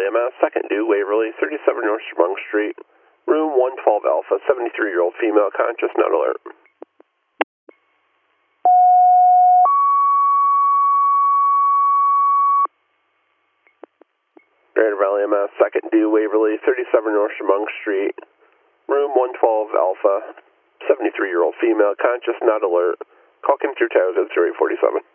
Valley MS, second due, Waverly, 37 North Chemung Street, room 112 Alpha, 73-year-old female, conscious, not alert. Greater Valley MS, second due, Waverly, 37 North Chemung Street, room 112 Alpha, 73-year-old female, conscious, not alert. Call Kim through Tower 0847.